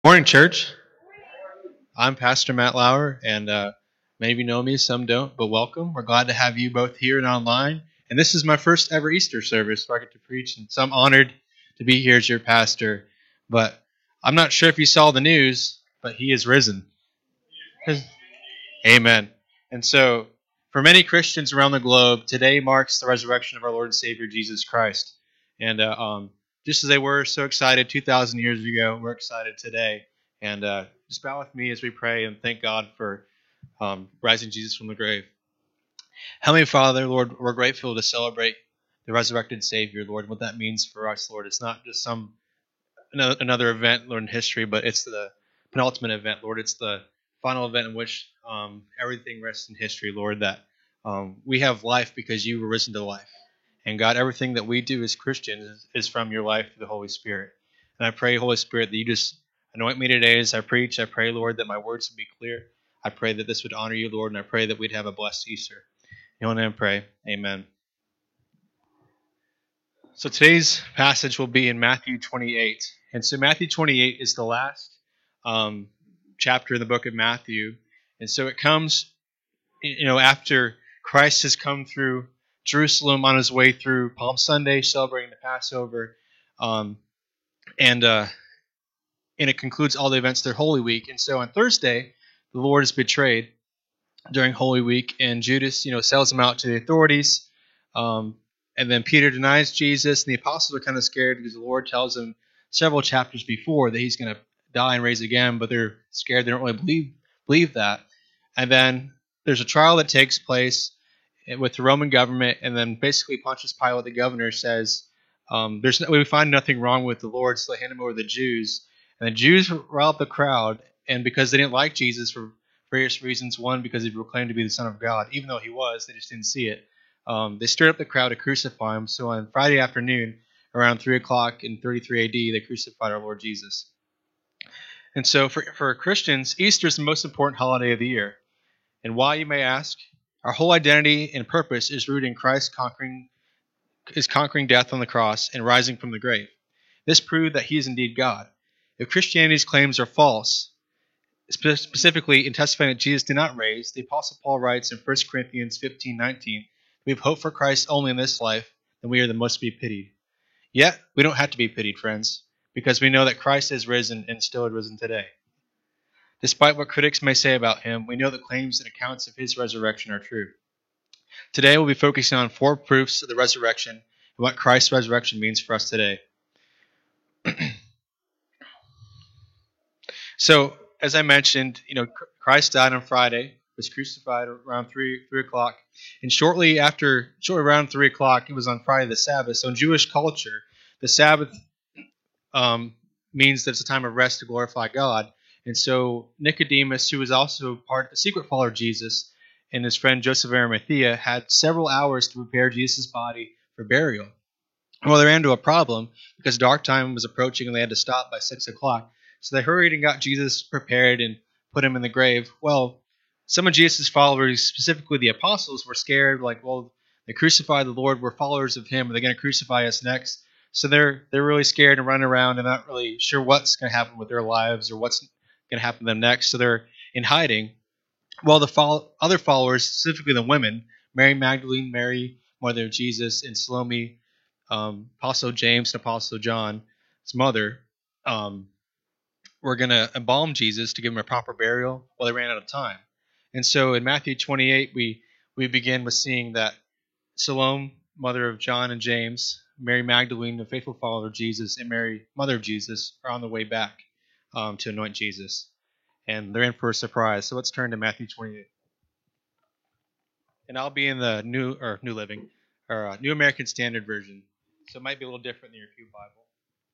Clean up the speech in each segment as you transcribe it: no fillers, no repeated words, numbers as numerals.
Morning, church. I'm Pastor Matt Lauer, and many of you know me, some don't, but welcome. We're glad to have you both here and online. And this is my first ever Easter service where I get to preach, and so I'm honored to be here as your pastor. But I'm not sure if you saw the news, but he is risen. Amen. And so, for many Christians around the globe, today marks the resurrection of our Lord and Savior Jesus Christ. And just as they were so excited 2,000 years ago, we're excited today. And just bow with me as we pray and thank God for rising Jesus from the grave. Heavenly Father, Lord, we're grateful to celebrate the resurrected Savior, Lord. What that means for us, Lord, it's not just another event, Lord, in history, but it's the penultimate event, Lord. It's the final event in which everything rests in history, Lord, that we have life because you were risen to life. And God, everything that we do as Christians is from your life through the Holy Spirit. And I pray, Holy Spirit, that you just anoint me today as I preach. I pray, Lord, that my words would be clear. I pray that this would honor you, Lord, and I pray that we'd have a blessed Easter. In your name I pray. Amen. So today's passage will be in Matthew 28. And so Matthew 28 is the last chapter in the book of Matthew. And so it comes, after Christ has come through Jerusalem on his way through Palm Sunday, celebrating the Passover, and it concludes all the events through Holy Week. And so on Thursday, the Lord is betrayed during Holy Week, and Judas, sells him out to the authorities. And then Peter denies Jesus, and the apostles are kind of scared because the Lord tells them several chapters before that he's going to die and raise again, but they're scared. They don't really believe that. And then there's a trial that takes place with the Roman government, and then basically Pontius Pilate, the governor, says, we find nothing wrong with the Lord, so they hand him over to the Jews. And the Jews rile up the crowd, and because they didn't like Jesus for various reasons, one, because he proclaimed to be the Son of God, even though he was, they just didn't see it. They stirred up the crowd to crucify him. So on Friday afternoon, around 3 o'clock in 33 AD, they crucified our Lord Jesus. And so for Christians, Easter is the most important holiday of the year. And why, you may ask? Our whole identity and purpose is rooted in Christ conquering death on the cross and rising from the grave. This proved that he is indeed God. If Christianity's claims are false, specifically in testifying that Jesus did not raise, the Apostle Paul writes in 1 Corinthians 15:19, we have hope for Christ only in this life, then we are the most to be pitied. Yet, we don't have to be pitied, friends, because we know that Christ has risen and still is risen today. Despite what critics may say about him, we know the claims and accounts of his resurrection are true. Today, we'll be focusing on 4 proofs of the resurrection and what Christ's resurrection means for us today. So, as I mentioned, Christ died on Friday, was crucified around 3 o'clock, and shortly around 3 o'clock, it was on Friday the Sabbath. So in Jewish culture, the Sabbath means that it's a time of rest to glorify God. And so Nicodemus, who was also a secret follower of Jesus, and his friend Joseph of Arimathea had several hours to prepare Jesus' body for burial. Well, they ran into a problem because dark time was approaching and they had to stop by 6 o'clock. So they hurried and got Jesus prepared and put him in the grave. Well, some of Jesus' followers, specifically the apostles, were scared, they crucified the Lord, we're followers of him, are they going to crucify us next? So they're really scared and running around and not really sure what's going to happen with their lives or what's going to happen to them next. So they're in hiding. Well, the other followers, specifically the women, Mary Magdalene, Mary, mother of Jesus, and Salome, Apostle James and Apostle John's mother, were going to embalm Jesus to give him a proper burial. Well, they ran out of time. And so in Matthew 28, we begin with seeing that Salome, mother of John and James, Mary Magdalene, the faithful follower of Jesus, and Mary, mother of Jesus, are on the way back to anoint Jesus. And they're in for a surprise. So let's turn to Matthew 28. And I'll be in the New American Standard Version. So it might be a little different than your Pew Bible.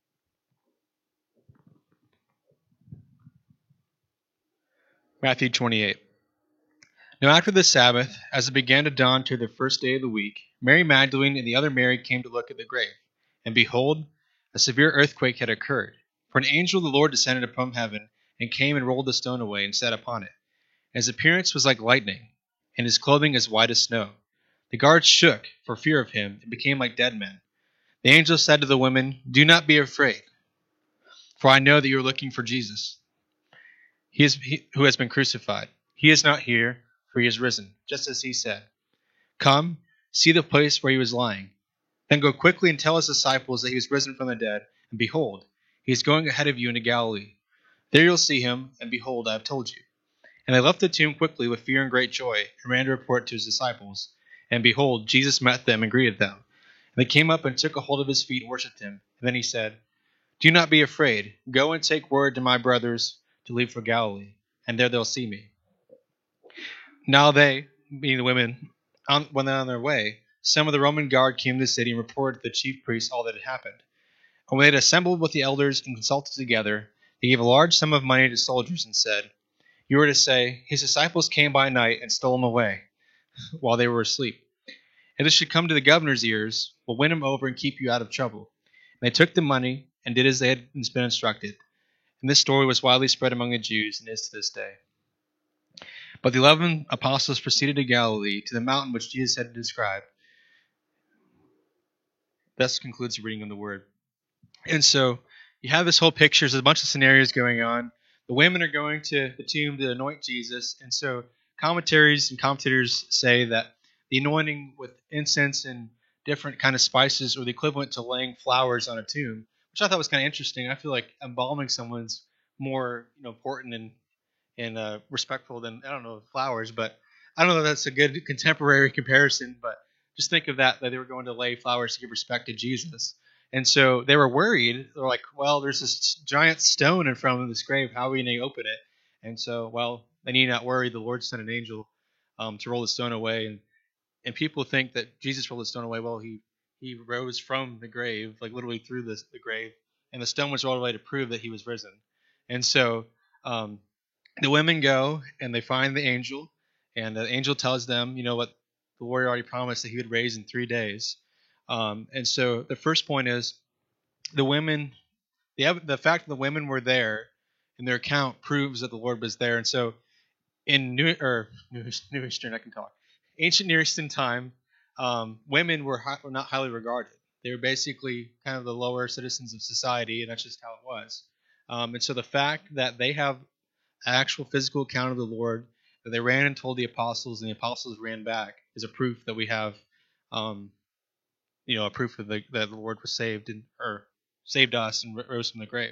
Matthew 28. Now after the Sabbath, as it began to dawn to the first day of the week, Mary Magdalene and the other Mary came to look at the grave. And behold, a severe earthquake had occurred. For an angel of the Lord descended from heaven and came and rolled the stone away and sat upon it. His appearance was like lightning, and his clothing as white as snow. The guards shook for fear of him and became like dead men. The angel said to the women, do not be afraid. For I know that you are looking for Jesus, who has been crucified. He is not here, for he is risen, just as he said. Come, see the place where he was lying. Then go quickly and tell his disciples that he was risen from the dead, and behold, he is going ahead of you into Galilee. There you'll see him, and behold, I have told you. And they left the tomb quickly with fear and great joy, and ran to report to his disciples. And behold, Jesus met them and greeted them. And they came up and took a hold of his feet and worshipped him. And then he said, Do not be afraid. Go and take word to my brothers to leave for Galilee, and there they'll see me. Now they, being the women, when they're on their way, some of the Roman guard came to the city and reported to the chief priests all that had happened. And when they had assembled with the elders and consulted together, they gave a large sum of money to soldiers and said, You were to say, His disciples came by night and stole him away while they were asleep. If this should come to the governor's ears, we'll win him over and keep you out of trouble. And they took the money and did as they had been instructed. And this story was widely spread among the Jews and is to this day. But the 11 apostles proceeded to Galilee, to the mountain which Jesus had described. Thus concludes the reading of the word. And so you have this whole picture. There's a bunch of scenarios going on. The women are going to the tomb to anoint Jesus. And so commentators say that the anointing with incense and different kind of spices or the equivalent to laying flowers on a tomb, which I thought was kind of interesting. I feel like embalming someone's more important and respectful than, I don't know, flowers. But I don't know if that's a good contemporary comparison. But just think of that they were going to lay flowers to give respect to Jesus. And so they were worried. They're like, well, there's this giant stone in front of this grave. How are we going to open it? And so, well, they need not worry. The Lord sent an angel to roll the stone away. And people think that Jesus rolled the stone away. Well, he rose from the grave, like literally through the grave. And the stone was rolled away to prove that he was risen. And so the women go and they find the angel. And the angel tells them, what the Lord already promised, that he would raise in 3 days. And so the first point is the women, the fact that the women were there in their account proves that the Lord was there. And so in New Eastern, I can talk. Ancient Near Eastern time, women were not highly regarded. They were basically kind of the lower citizens of society, and that's just how it was. And so the fact that they have an actual physical account of the Lord, that they ran and told the apostles, and the apostles ran back, is a proof that we have a proof of that the Lord was saved or saved us and rose from the grave.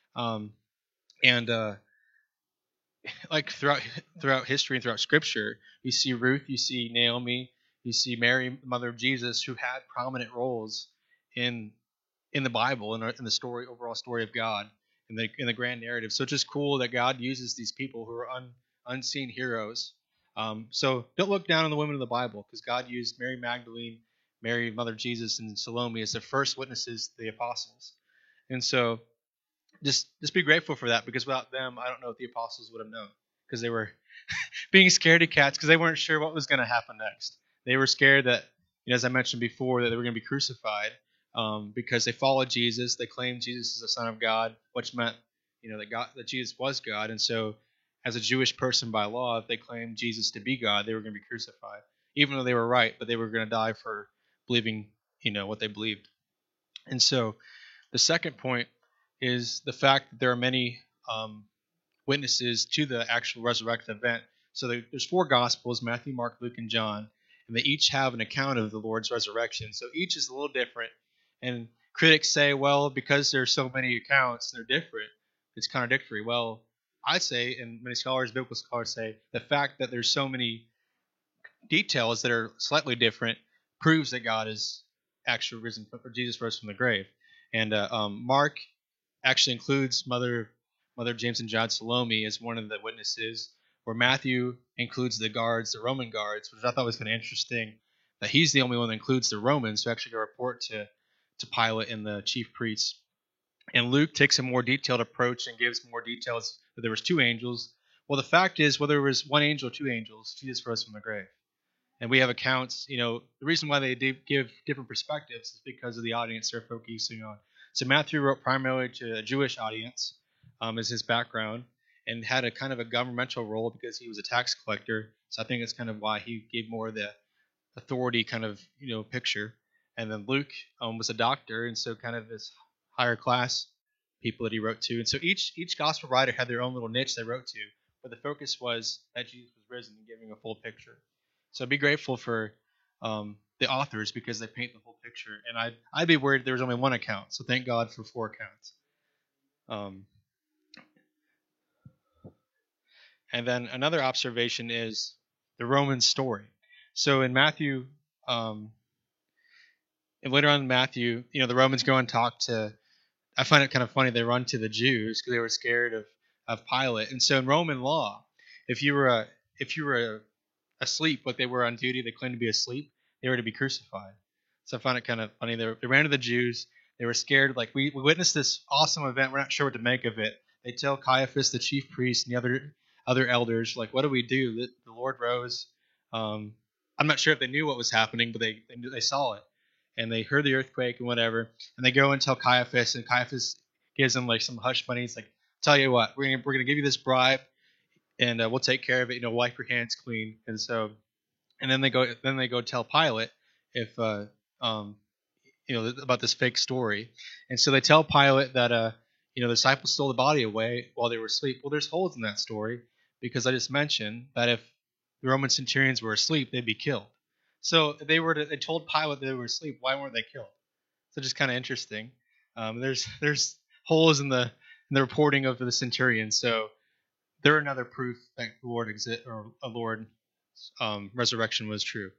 Like throughout history and throughout Scripture, you see Ruth, you see Naomi, you see Mary, mother of Jesus, who had prominent roles in the Bible and in the overall story of God in the grand narrative. So it's just cool that God uses these people who are unseen heroes. So don't look down on the women of the Bible, because God used Mary Magdalene, Mary, mother of Jesus, and Salome as the first witnesses to the apostles. And so just be grateful for that, because without them, I don't know if the apostles would have known, because they were being scared of cats, because they weren't sure what was going to happen next. They were scared that, as I mentioned before, that they were going to be crucified because they followed Jesus. They claimed Jesus is the Son of God, which meant that Jesus was God. And so as a Jewish person by law, if they claimed Jesus to be God, they were going to be crucified, even though they were right, but they were going to die for believing, what they believed. And so the second point is the fact that there are many witnesses to the actual resurrection event. So there's 4 Gospels, Matthew, Mark, Luke, and John, and they each have an account of the Lord's resurrection. So each is a little different. And critics say, well, because there's so many accounts, they're different, it's contradictory. Well, I say, and many biblical scholars say, the fact that there's so many details that are slightly different proves that God is actually risen, or Jesus rose from the grave. And Mark actually includes Mother James and John Salome as one of the witnesses, where Matthew includes the Roman guards, which I thought was kind of interesting, that he's the only one that includes the Romans who actually go report to Pilate and the chief priests. And Luke takes a more detailed approach and gives more details that there was 2 angels. Well, the fact is, whether it was 1 angel or 2 angels, Jesus rose from the grave. And we have accounts, the reason why they give different perspectives is because of the audience they're focusing on. So Matthew wrote primarily to a Jewish audience as his background, and had a kind of a governmental role because he was a tax collector. So I think that's kind of why he gave more of the authority kind of, picture. And then Luke was a doctor, and so kind of this higher class people that he wrote to. And so each gospel writer had their own little niche they wrote to, but the focus was that Jesus was risen and giving a full picture. So be grateful for the authors because they paint the whole picture. And I'd be worried if there was only one account. So thank God for 4 accounts. And then another observation is the Roman story. So in Matthew, and later on in Matthew, the Romans go and talk to. I find it kind of funny. They run to the Jews because they were scared of Pilate. And so in Roman law, if you were asleep, like they were on duty, they claimed to be asleep, they were to be crucified. So I found it kind of funny. They ran to the Jews. They were scared. Like we witnessed this awesome event. We're not sure what to make of it. They tell Caiaphas, the chief priest, and the other elders, like, what do we do? The Lord rose. I'm not sure if they knew what was happening, but they saw it. And they heard the earthquake and whatever, and they go and tell Caiaphas, and Caiaphas gives them like some hush money. He's like, "Tell you what, we're gonna give you this bribe, and we'll take care of it. Wipe your hands clean." And so, and then they go tell Pilate if about this fake story, and so they tell Pilate that the disciples stole the body away while they were asleep. Well, there's holes in that story because I just mentioned that if the Roman centurions were asleep, they'd be killed. So they told Pilate they were asleep. Why weren't they killed? So just kind of interesting. There's holes in the reporting of the centurions. So they're another proof that the Lord resurrection was true.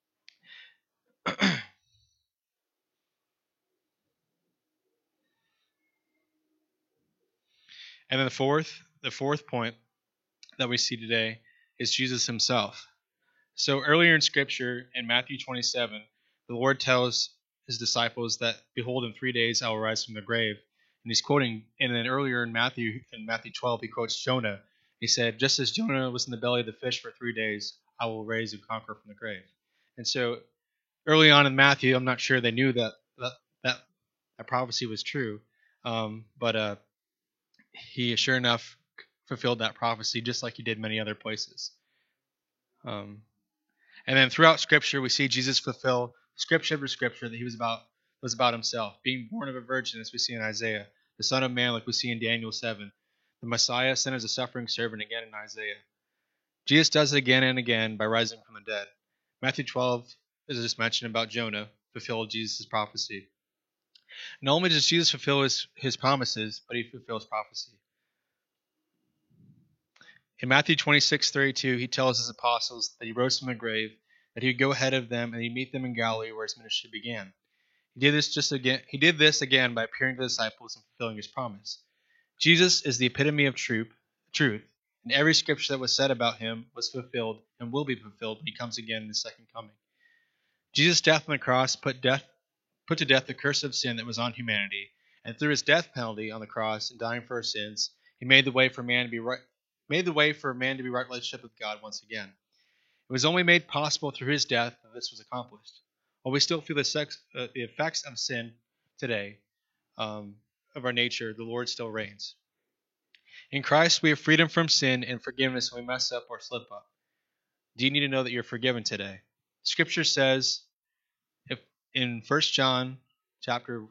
And then the fourth point that we see today is Jesus himself. So earlier in Scripture, in Matthew 27, the Lord tells his disciples that, "Behold, in 3 days I will rise from the grave." And he's quoting, and then earlier in Matthew 12, he quotes Jonah. He said, "Just as Jonah was in the belly of the fish for 3 days, I will raise and conquer from the grave." And so early on in Matthew, I'm not sure they knew that prophecy was true, but he sure enough fulfilled that prophecy just like he did many other places. And then throughout Scripture, we see Jesus fulfill Scripture after Scripture that he was about himself, being born of a virgin, as we see in Isaiah, the Son of Man, like we see in Daniel 7, the Messiah sent as a suffering servant again in Isaiah. Jesus does it again and again by rising from the dead. Matthew 12, as I just mentioned about Jonah, fulfilled Jesus' prophecy. Not only does Jesus fulfill his promises, but he fulfills prophecy. In Matthew 26:32, he tells his apostles that he rose from the grave, that he would go ahead of them, and he'd meet them in Galilee where his ministry began. He did this again by appearing to the disciples and fulfilling his promise. Jesus is the epitome of truth, and every scripture that was said about him was fulfilled and will be fulfilled when he comes again in his second coming. Jesus' death on the cross put to death the curse of sin that was on humanity, and through his death penalty on the cross and dying for our sins, he made the way for man to be right relationship with God once again. It was only made possible through his death that this was accomplished. While we still feel the effects of sin today, of our nature, the Lord still reigns. In Christ, we have freedom from sin and forgiveness when we mess up or slip up. Do you need to know that you're forgiven today? Scripture says, in 1 John chapter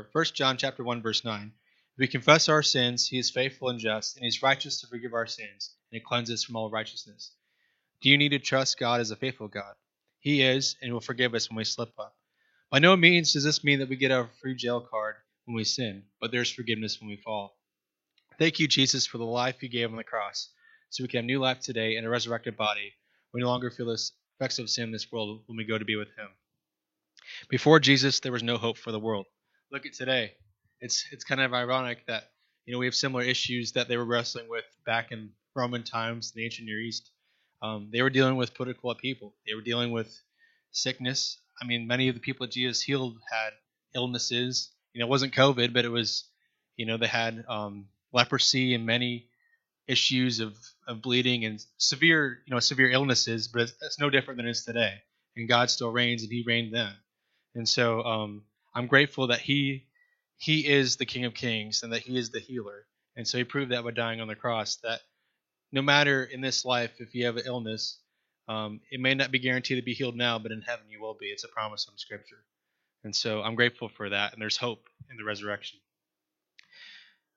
1 verse 9, if we confess our sins, he is faithful and just, and he is righteous to forgive our sins, and to cleanse us from all righteousness. Do you need to trust God as a faithful God? He is, and will forgive us when we slip up. By no means does this mean that we get a free jail card when we sin, but there's forgiveness when we fall. Thank you, Jesus, for the life you gave on the cross, so we can have new life today in a resurrected body. We no longer feel the effects of sin in this world when we go to be with him. Before Jesus, there was no hope for the world. Look at today. It's kind of ironic that we have similar issues that they were wrestling with back in Roman times, the ancient Near East. They were dealing with political upheaval. They were dealing with sickness. I mean, many of the people that Jesus healed had illnesses. It wasn't COVID, but it was, they had leprosy and many issues of bleeding and severe illnesses. But it's no different than it is today. And God still reigns, and he reigned then. And so I'm grateful that he is the King of Kings and that he is the healer. And so he proved that by dying on the cross, that no matter in this life, if you have an illness, it may not be guaranteed to be healed now, but in heaven you will be. It's a promise from Scripture. And so I'm grateful for that, and there's hope in the resurrection.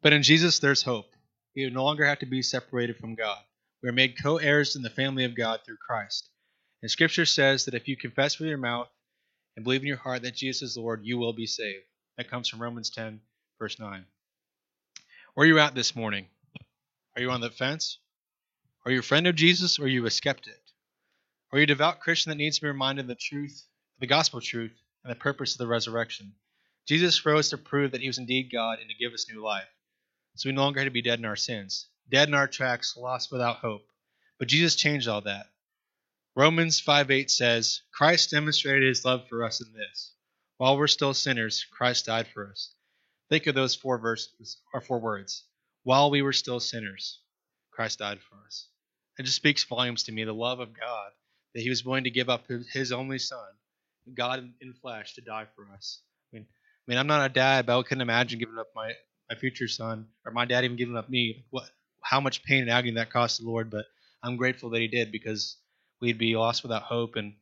But in Jesus, there's hope. We no longer have to be separated from God. We are made co-heirs in the family of God through Christ. And Scripture says that if you confess with your mouth and believe in your heart that Jesus is Lord, you will be saved. That comes from Romans 10, verse 9. Where are you at this morning? Are you on the fence? Are you a friend of Jesus, or are you a skeptic? Are you a devout Christian that needs to be reminded of the truth, the gospel truth, and the purpose of the resurrection? Jesus rose to prove that he was indeed God and to give us new life. So we no longer had to be dead in our sins, dead in our tracks, lost without hope. But Jesus changed all that. Romans 5:8 says, Christ demonstrated his love for us in this. While we're still sinners, Christ died for us. Think of those four words. While we were still sinners, Christ died for us. It just speaks volumes to me, the love of God, that he was willing to give up his only son, God in flesh, to die for us. I mean, I'm not a dad, but I couldn't imagine giving up my future son, or my dad even giving up me. How much pain and agony that cost the Lord, but I'm grateful that he did, because we'd be lost without hope. And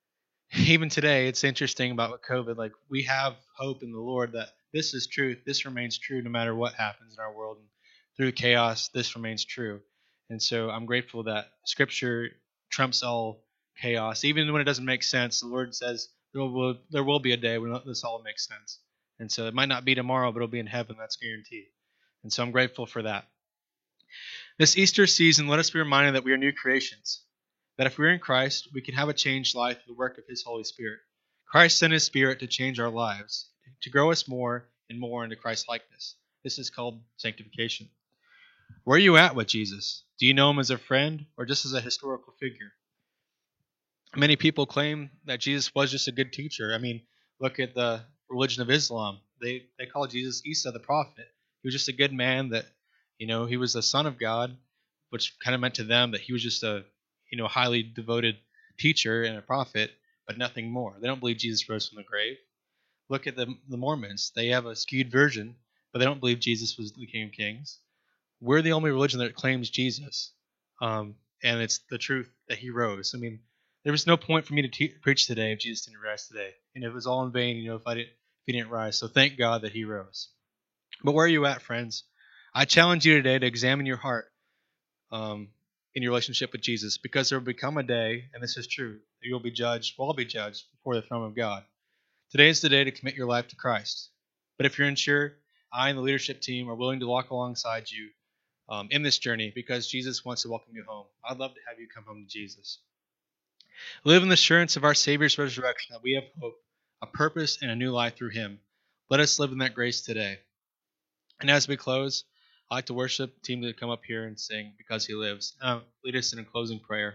even today, it's interesting about COVID. Like, we have hope in the Lord that this is truth. This remains true no matter what happens in our world. And through chaos, this remains true. And so I'm grateful that Scripture trumps all chaos. Even when it doesn't make sense, the Lord says there will be a day when this all makes sense. And so it might not be tomorrow, but it'll be in heaven. That's guaranteed. And so I'm grateful for that. This Easter season, let us be reminded that we are new creations. That if we're in Christ, we can have a changed life through the work of his Holy Spirit. Christ sent his Spirit to change our lives, to grow us more and more into Christ's likeness. This is called sanctification. Where are you at with Jesus? Do you know him as a friend or just as a historical figure? Many people claim that Jesus was just a good teacher. I mean, look at the religion of Islam. They call Jesus Isa the prophet. He was just a good man that, he was the son of God, which kind of meant to them that he was just a, highly devoted teacher and a prophet, but nothing more. They don't believe Jesus rose from the grave. Look at the Mormons. They have a skewed version, but they don't believe Jesus was the King of Kings. We're the only religion that claims Jesus, and it's the truth that he rose. I mean, there was no point for me to preach today if Jesus didn't rise today, and it was all in vain, if he didn't rise. So thank God that he rose. But where are you at, friends? I challenge you today to examine your heart in your relationship with Jesus, because there will become a day, and this is true, that you'll be judged. We'll all be judged before the throne of God. Today is the day to commit your life to Christ. But if you're unsure, I and the leadership team are willing to walk alongside you in this journey, because Jesus wants to welcome you home. I'd love to have you come home to Jesus. Live in the assurance of our Savior's resurrection, that we have hope, a purpose, and a new life through him. Let us live in that grace today. And as we close, I'd like to worship the team to come up here and sing Because He Lives. Lead us in a closing prayer.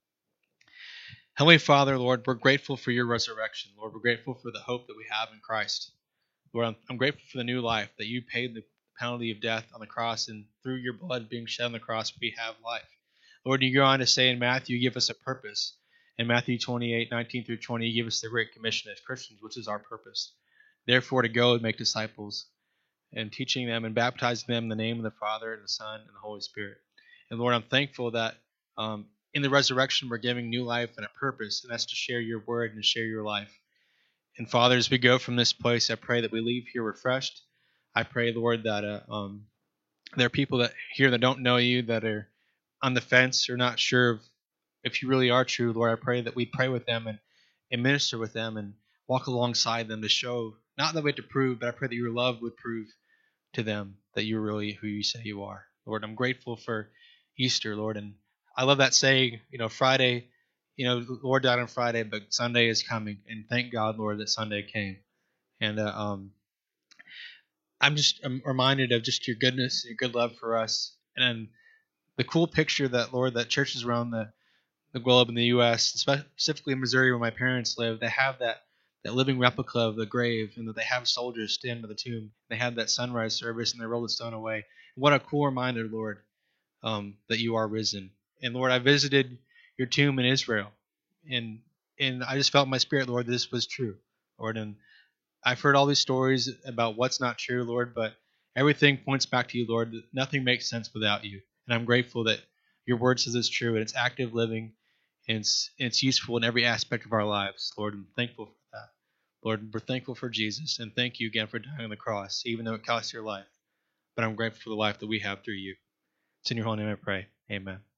Heavenly Father, Lord, we're grateful for your resurrection. Lord, we're grateful for the hope that we have in Christ. Lord, I'm grateful for the new life, that you paid the penalty of death on the cross, and through your blood being shed on the cross, we have life. Lord, you go on to say in Matthew, you give us a purpose. In Matthew 28:19 through 20, you give us the Great Commission as Christians, which is our purpose. Therefore, to go and make disciples, and teaching them and baptizing them in the name of the Father and the Son and the Holy Spirit. And Lord, I'm thankful that in the resurrection we're giving new life and a purpose, and that's to share your word and to share your life. And Father, as we go from this place, I pray that we leave here refreshed. I pray, Lord, that there are people that here that don't know you, that are on the fence or not sure if you really are true. Lord, I pray that we pray with them and minister with them and walk alongside them to show, not that we have to prove, but I pray that your love would prove to them that you're really who you say you are. Lord, I'm grateful for Easter, Lord, and I love that saying, Friday, the Lord died on Friday, but Sunday is coming, and thank God, Lord, that Sunday came. And I'm reminded of just your goodness, your good love for us, and the cool picture that, Lord, that churches around the globe in the U.S., specifically in Missouri where my parents live, they have that living replica of the grave, and that they have soldiers stand by the tomb. They have that sunrise service, and they roll the stone away. What a cool reminder, Lord, that you are risen. And Lord, I visited your tomb in Israel, and I just felt in my spirit, Lord, that this was true, Lord. And I've heard all these stories about what's not true, Lord, but everything points back to you, Lord. Nothing makes sense without you. And I'm grateful that your word says it's true, and it's active living, and it's useful in every aspect of our lives, Lord. I'm thankful for that. Lord, we're thankful for Jesus, and thank you again for dying on the cross, even though it cost your life. but I'm grateful for the life that we have through you. It's in your holy name I pray. Amen.